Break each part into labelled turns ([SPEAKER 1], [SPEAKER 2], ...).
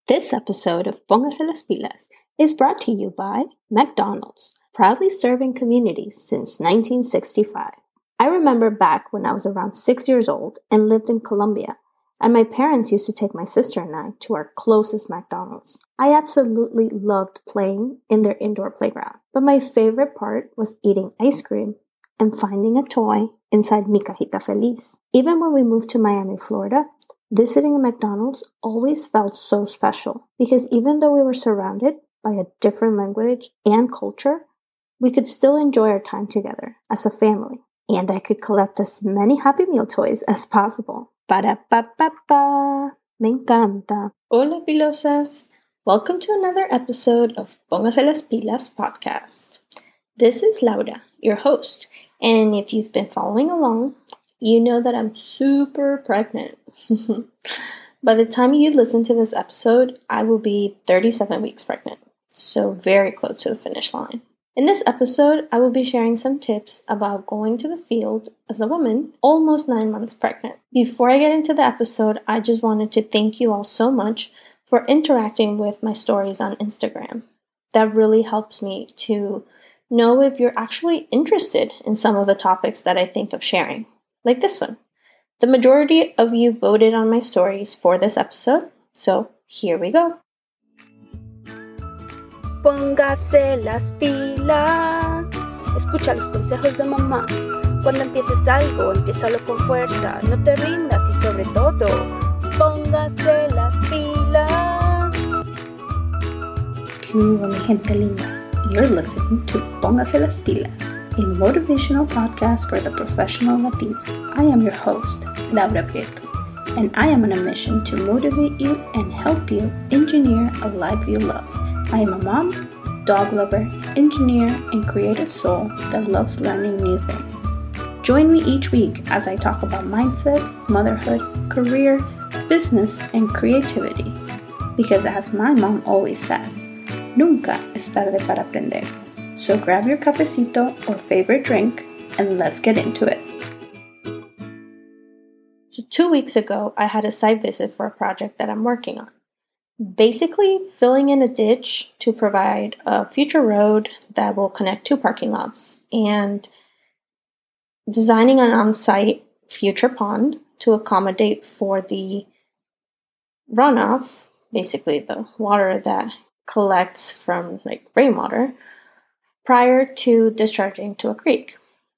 [SPEAKER 1] This episode of Póngase las Pilas is brought to you by McDonald's, proudly serving communities since 1965. I remember back when I was around 6 years old and lived in Colombia, and my parents used to take my sister and I to our closest McDonald's. I absolutely loved playing in their indoor playground, but my favorite part was eating ice cream and finding a toy inside Mi Cajita Feliz. Even when we moved to Miami, Florida, visiting a McDonald's always felt so special because even though we were surrounded by a different language and culture, we could still enjoy our time together as a family, and I could collect as many Happy Meal toys as possible. Para-pa-pa-pa! Me encanta! Hola, pilosas! Welcome to another episode of Póngase las Pilas podcast. This is Laura, your host, and if you've been following along, you know that I'm super pregnant. By the time you listen to this episode, I will be 37 weeks pregnant, so very close to the finish line. In this episode, I will be sharing some tips about going to the field as a woman almost 9 months pregnant. Before I get into the episode, I just wanted to thank you all so much for interacting with my stories on Instagram. That really helps me to know if you're actually interested in some of the topics that I think of sharing, like this one. The majority of you voted on my stories for this episode, so here we go.
[SPEAKER 2] Póngase las pilas. Escucha los consejos de mamá. Cuando empieces algo, empiézalo con fuerza. No te rindas y sobre todo, póngase las pilas.
[SPEAKER 1] ¿Qué hubo, mi gente linda? You're listening to Póngase las Pilas, a motivational podcast for the professional Latina. I am your host, Laura Prieto, and I am on a mission to motivate you and help you engineer a life you love. I am a mom, dog lover, engineer, and creative soul that loves learning new things. Join me each week as I talk about mindset, motherhood, career, business, and creativity. Because as my mom always says, nunca es tarde para aprender. So grab your cafecito or favorite drink and let's get into it. So 2 weeks ago, I had a site visit for a project that I'm working on. Basically, filling in a ditch to provide a future road that will connect two parking lots and designing an on-site future pond to accommodate for the runoff, basically the water that collects from rainwater, prior to discharging to a creek.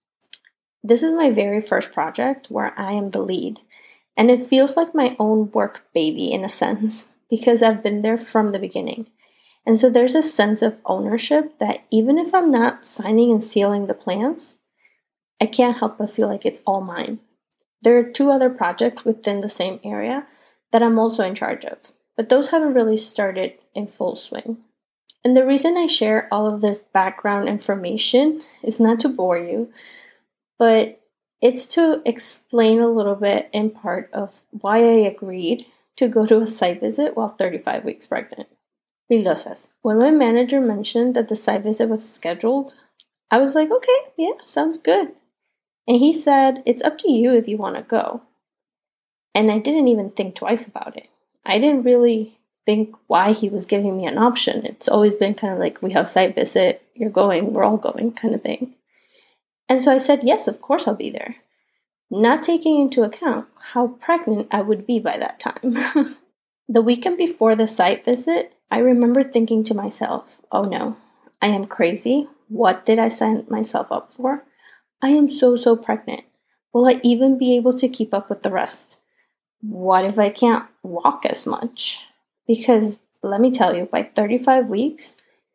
[SPEAKER 1] This is my very first project where I am the lead, and it feels like my own work baby in a sense, because I've been there from the beginning. And so there's a sense of ownership that even if I'm not signing and sealing the plans, I can't help but feel like it's all mine. There are 2 other projects within the same area that I'm also in charge of, but those haven't really started in full swing. And the reason I share all of this background information is not to bore you, but it's to explain a little bit in part of why I agreed to go to a site visit while 35 weeks pregnant. Pilosas. When my manager mentioned that the site visit was scheduled, I was like, okay, yeah, sounds good. And he said, it's up to you if you want to go. And I didn't even think twice about it. I didn't really think why he was giving me an option. It's always been kind of like, we have site visit, you're going, we're all going kind of thing. And so I said, yes, of course I'll be there. Not taking into account how pregnant I would be by that time. The weekend before the site visit, I remember thinking to myself, oh no, I am crazy. What did I sign myself up for? I am so pregnant. Will I even be able to keep up with the rest? What if I can't walk as much? Because let me tell you, by 35 weeks,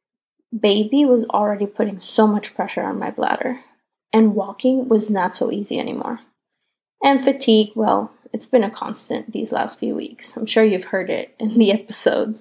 [SPEAKER 1] baby was already putting so much pressure on my bladder, and walking was not so easy anymore. And fatigue, well, it's been a constant these last few weeks. I'm sure you've heard it in the episodes.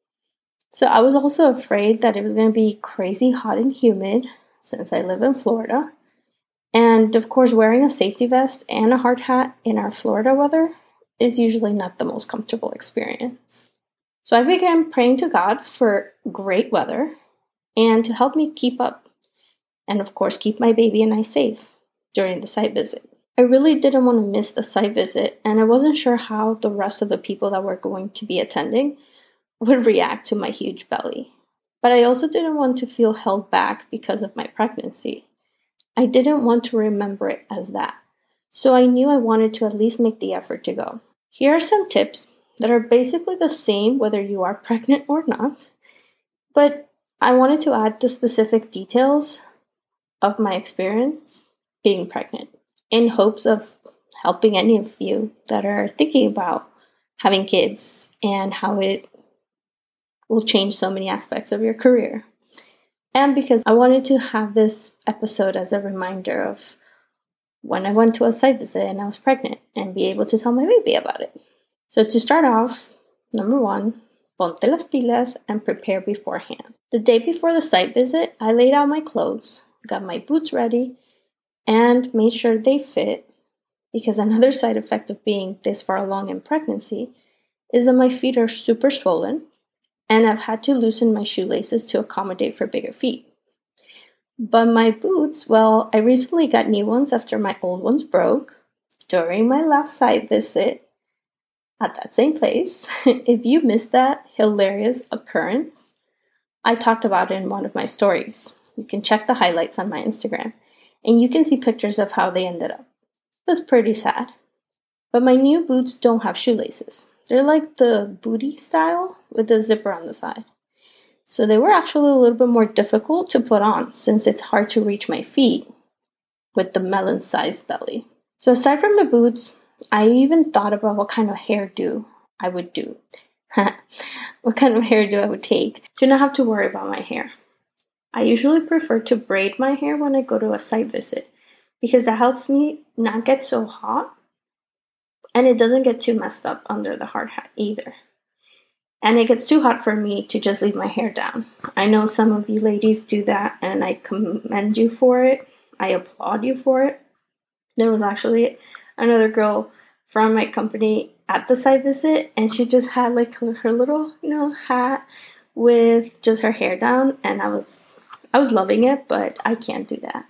[SPEAKER 1] So I was also afraid that it was going to be crazy hot and humid since I live in Florida. And of course, wearing a safety vest and a hard hat in our Florida weather is usually not the most comfortable experience. So I began praying to God for great weather and to help me keep up. And of course, keep my baby and I safe during the site visit. I really didn't want to miss the site visit, and I wasn't sure how the rest of the people that were going to be attending would react to my huge belly. But I also didn't want to feel held back because of my pregnancy. I didn't want to remember it as that. So I knew I wanted to at least make the effort to go. Here are some tips that are basically the same whether you are pregnant or not, but I wanted to add the specific details of my experience being pregnant in hopes of helping any of you that are thinking about having kids and how it will change so many aspects of your career. And because I wanted to have this episode as a reminder of when I went to a site visit and I was pregnant and be able to tell my baby about it. So to start off, number 1, ponte las pilas and prepare beforehand. The day before the site visit, I laid out my clothes, got my boots ready, and made sure they fit, because another side effect of being this far along in pregnancy is that my feet are super swollen and I've had to loosen my shoelaces to accommodate for bigger feet. But my boots, well, I recently got new ones after my old ones broke during my last site visit at that same place. If you missed that hilarious occurrence, I talked about it in one of my stories. You can check the highlights on my Instagram, and you can see pictures of how they ended up. It was pretty sad. But my new boots don't have shoelaces. They're like the booty style with the zipper on the side. So they were actually a little bit more difficult to put on since it's hard to reach my feet with the melon-sized belly. So aside from the boots, I even thought about what kind of hairdo I would do. What kind of hairdo I would take to not have to worry about my hair. I usually prefer to braid my hair when I go to a site visit because that helps me not get so hot and it doesn't get too messed up under the hard hat either. And it gets too hot for me to just leave my hair down. I know some of you ladies do that, and I commend you for it. I applaud you for it. There was actually another girl from my company at the site visit, and she just had like her little, hat with just her hair down, and I was loving it, but I can't do that.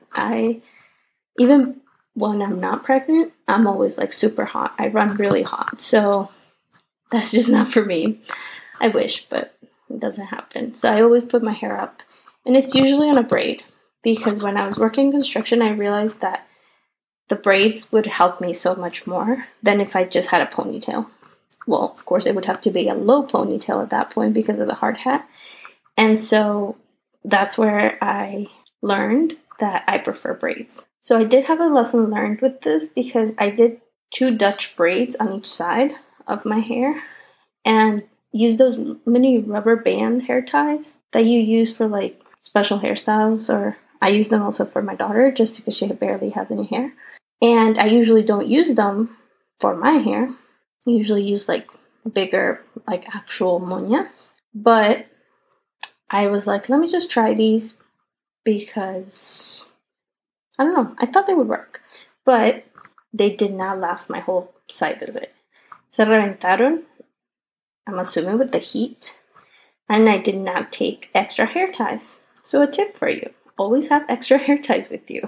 [SPEAKER 1] Even when I'm not pregnant, I'm always like super hot. I run really hot, so that's just not for me. I wish, but it doesn't happen. So I always put my hair up, and it's usually on a braid because when I was working construction, I realized that the braids would help me so much more than if I just had a ponytail. Well, of course, it would have to be a low ponytail at that point because of the hard hat. And so that's where I learned that I prefer braids. So I did have a lesson learned with this because I did 2 Dutch braids on each side of my hair and use those mini rubber band hair ties that you use for like special hairstyles, or I use them also for my daughter just because she barely has any hair. And I usually don't use them for my hair. I usually use like bigger, like actual moñas. But I was like, let me just try these because, I don't know, I thought they would work. But they did not last my whole site visit. Se reventaron, I'm assuming with the heat, and I did not take extra hair ties. So a tip for you, always have extra hair ties with you.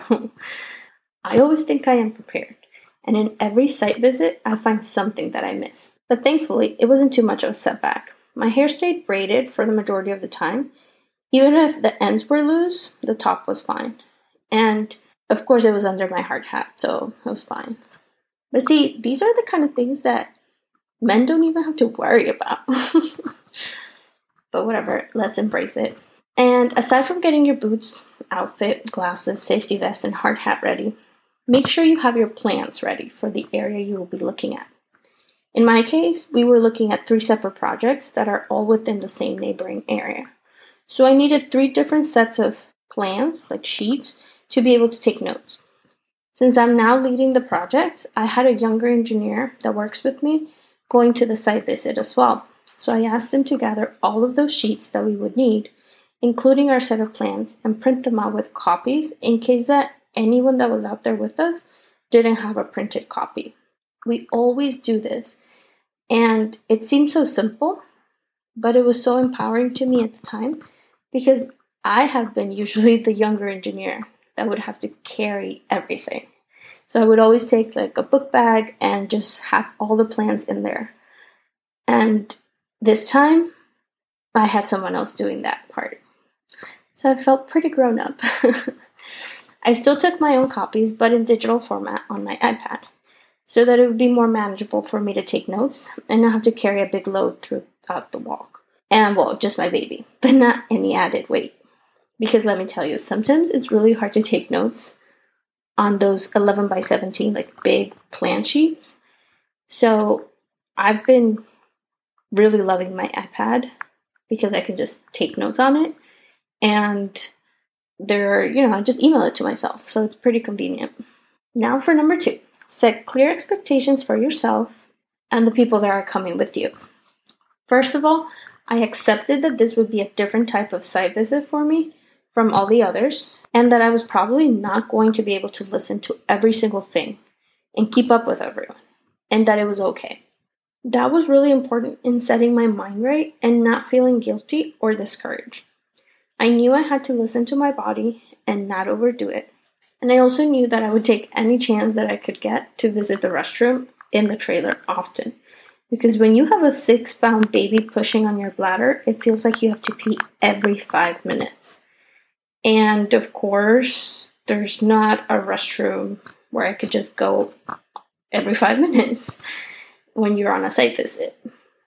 [SPEAKER 1] I always think I am prepared, and in every site visit, I find something that I missed. But thankfully, it wasn't too much of a setback. My hair stayed braided for the majority of the time. Even if the ends were loose, the top was fine. And of course, it was under my hard hat, so it was fine. But see, these are the kind of things that men don't even have to worry about. But whatever, let's embrace it. And aside from getting your boots, outfit, glasses, safety vest, and hard hat ready, make sure you have your plans ready for the area you will be looking at. In my case, we were looking at 3 separate projects that are all within the same neighboring area. So I needed 3 different sets of plans, like sheets, to be able to take notes. Since I'm now leading the project, I had a younger engineer that works with me going to the site visit as well. So I asked him to gather all of those sheets that we would need, including our set of plans, and print them out with copies in case that anyone that was out there with us didn't have a printed copy. We always do this, and it seemed so simple, but it was so empowering to me at the time because I have been usually the younger engineer that would have to carry everything. So I would always take like a book bag and just have all the plans in there. And this time, I had someone else doing that part. So I felt pretty grown up. I still took my own copies, but in digital format on my iPad, so that it would be more manageable for me to take notes and not have to carry a big load throughout the walk. And, well, just my baby, but not any added weight. Because let me tell you, sometimes it's really hard to take notes on those 11 by 17, like big plan sheets. So I've been really loving my iPad because I can just take notes on it. And I just email it to myself. So it's pretty convenient. Now for number 2, set clear expectations for yourself and the people that are coming with you. First of all, I accepted that this would be a different type of site visit for me from all the others, and that I was probably not going to be able to listen to every single thing and keep up with everyone, and that it was okay. That was really important in setting my mind right and not feeling guilty or discouraged. I knew I had to listen to my body and not overdo it. And I also knew that I would take any chance that I could get to visit the restroom in the trailer often. Because when you have a 6-pound baby pushing on your bladder, it feels like you have to pee every 5 minutes. And of course, there's not a restroom where I could just go every 5 minutes when you're on a site visit.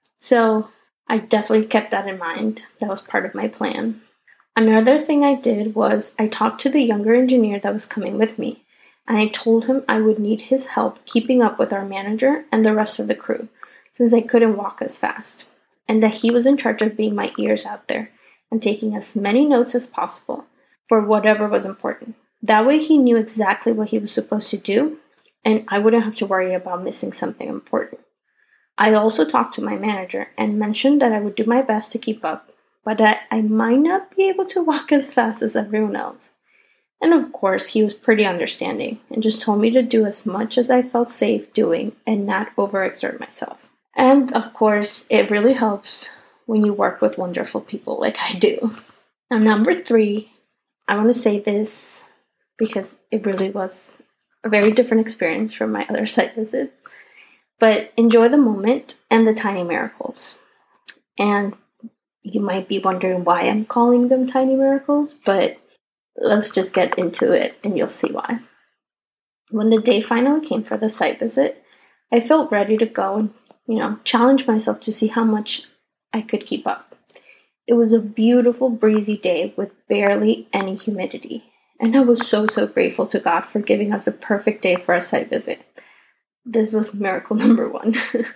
[SPEAKER 1] So I definitely kept that in mind. That was part of my plan. Another thing I did was I talked to the younger engineer that was coming with me, and I told him I would need his help keeping up with our manager and the rest of the crew, since I couldn't walk as fast, and that he was in charge of being my ears out there and taking as many notes as possible for whatever was important. That way he knew exactly what he was supposed to do, and I wouldn't have to worry about missing something important. I also talked to my manager and mentioned that I would do my best to keep up, but that I might not be able to walk as fast as everyone else. And of course, he was pretty understanding and just told me to do as much as I felt safe doing and not overexert myself. And of course, it really helps when you work with wonderful people like I do. Now, number 3, I want to say this because it really was a very different experience from my other site visits. But enjoy the moment and the tiny miracles. And you might be wondering why I'm calling them tiny miracles, but let's just get into it and you'll see why. When the day finally came for the site visit, I felt ready to go and, challenge myself to see how much I could keep up. It was a beautiful, breezy day with barely any humidity. And I was so grateful to God for giving us a perfect day for a site visit. This was miracle number 1.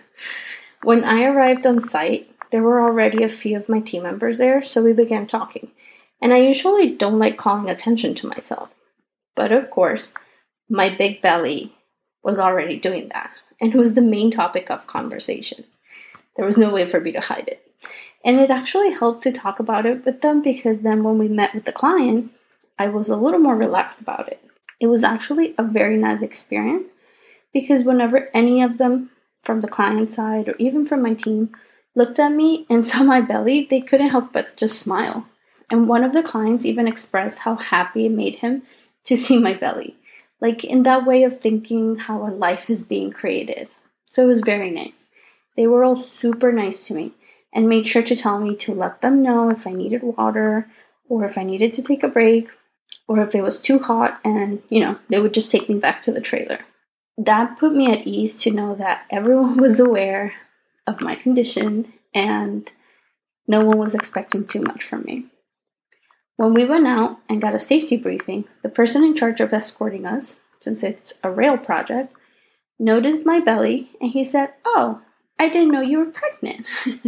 [SPEAKER 1] When I arrived on site, there were already a few of my team members there, so we began talking. And I usually don't like calling attention to myself. But of course, my big belly was already doing that, and it was the main topic of conversation. There was no way for me to hide it. And it actually helped to talk about it with them because then when we met with the client, I was a little more relaxed about it. It was actually a very nice experience because whenever any of them from the client side or even from my team looked at me and saw my belly, they couldn't help but just smile. And one of the clients even expressed how happy it made him to see my belly, like in that way of thinking how a life is being created. So it was very nice. They were all super nice to me and made sure to tell me to let them know if I needed water or if I needed to take a break or if it was too hot and, they would just take me back to the trailer. That put me at ease to know that everyone was aware of my condition and no one was expecting too much from me. When we went out and got a safety briefing, the person in charge of escorting us, since it's a rail project, noticed my belly and he said, "Oh, I didn't know you were pregnant.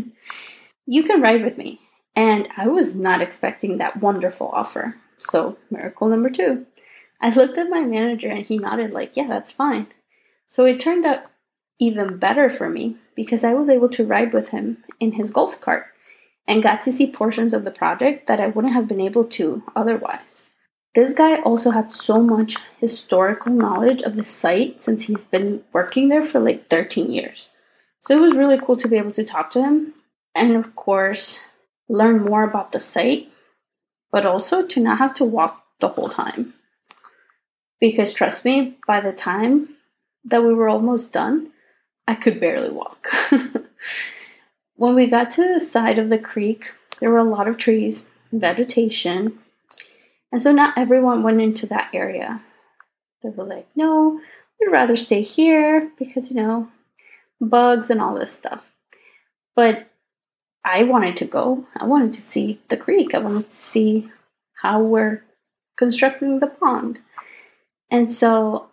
[SPEAKER 1] You can ride with me." And I was not expecting that wonderful offer. So, miracle number 2. I looked at my manager and he nodded like, "Yeah, that's fine." So it turned out even better for me because I was able to ride with him in his golf cart and got to see portions of the project that I wouldn't have been able to otherwise. This guy also had so much historical knowledge of the site since he's been working there for like 13 years. So it was really cool to be able to talk to him and, of course, learn more about the site, but also to not have to walk the whole time. Because trust me, by the time that we were almost done, I could barely walk. When we got to the side of the creek,
[SPEAKER 3] there were a lot of trees, vegetation, and so not everyone went into that area. They were like, no, we'd rather stay here because, bugs and all this stuff. But I wanted to go. I wanted to see the creek. I wanted to see how we're constructing the pond. And so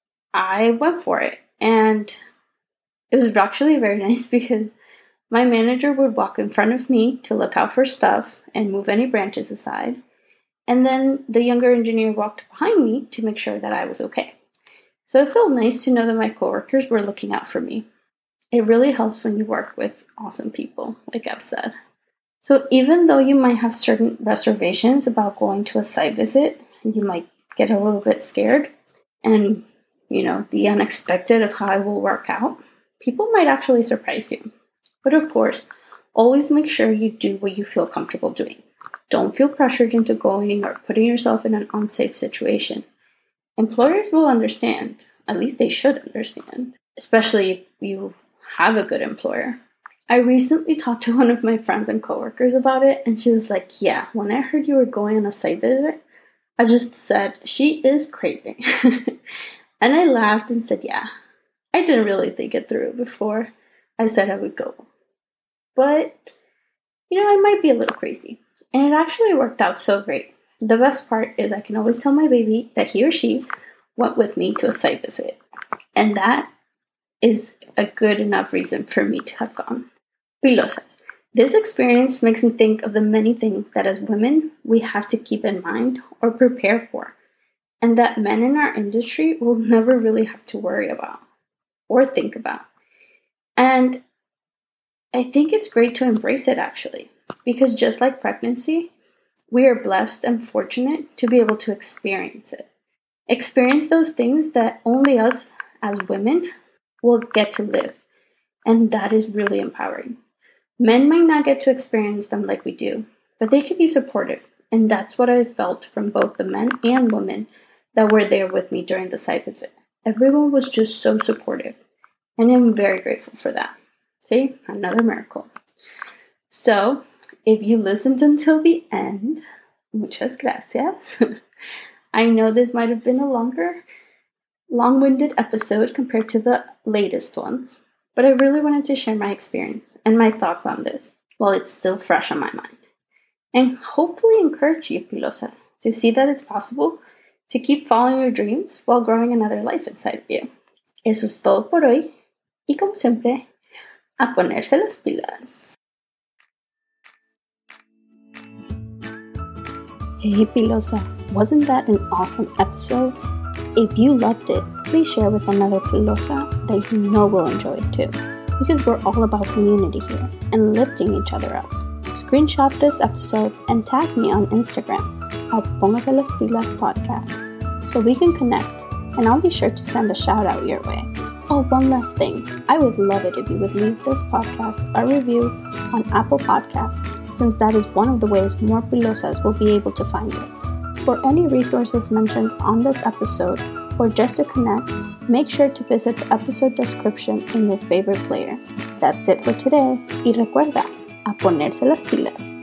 [SPEAKER 3] I went for it. And it was actually very nice because my manager would walk in front of me to look out for stuff and move any branches aside. And then the younger engineer walked behind me to make sure that I was okay. So it felt nice to know that my coworkers were looking out for me. It really helps when you work with awesome people, like I've said. So even though you might have certain reservations about going to a site visit, you might get a little bit scared and, the unexpected of how it will work out, people might actually surprise you. But of course, always make sure you do what you feel comfortable doing. Don't feel pressured into going or putting yourself in an unsafe situation. Employers will understand. At least they should understand, especially if you have a good employer. I recently talked to one of my friends and coworkers about it, and she was like, yeah, when I heard you were going on a site visit, I just said, she is crazy. And I laughed and said, yeah, I didn't really think it through before I said I would go. But, I might be a little crazy. And it actually worked out so great. The best part is I can always tell my baby that he or she went with me to a site visit. And that is a good enough reason for me to have gone. Pilosas. This experience makes me think of the many things that as women we have to keep in mind or prepare for, and that men in our industry will never really have to worry about or think about. And I think it's great to embrace it actually, because just like pregnancy, we are blessed and fortunate to be able to experience it. Experience those things that only us as women will get to live. And that is really empowering. Men might not get to experience them like we do, but they can be supportive. And that's what I felt from both the men and women that were there with me during the site visit. Everyone was just so supportive. And I'm very grateful for that. See, another miracle. So, if you listened until the end, muchas gracias. I know this might have been a long-winded episode compared to the latest ones, but I really wanted to share my experience and my thoughts on this while it's still fresh on my mind. And hopefully encourage you, Pilosa, to see that it's possible to keep following your dreams while growing another life inside of you. Eso es todo por hoy. Y como siempre, a ponerse las pilas.
[SPEAKER 1] Hey Pilosa, wasn't that an awesome episode? If you loved it, please share with another Pilosa that you know will enjoy it too. Because we're all about community here and lifting each other up. Screenshot this episode and tag me on Instagram at Póngase las Pilas Podcast so we can connect, and I'll be sure to send a shout out your way. Oh, one last thing. I would love it if you would leave this podcast a review on Apple Podcasts, since that is one of the ways more Pilosas will be able to find us. For any resources mentioned on this episode, or just to connect, make sure to visit the episode description in your favorite player. That's it for today. Y recuerda, a ponerse las pilas.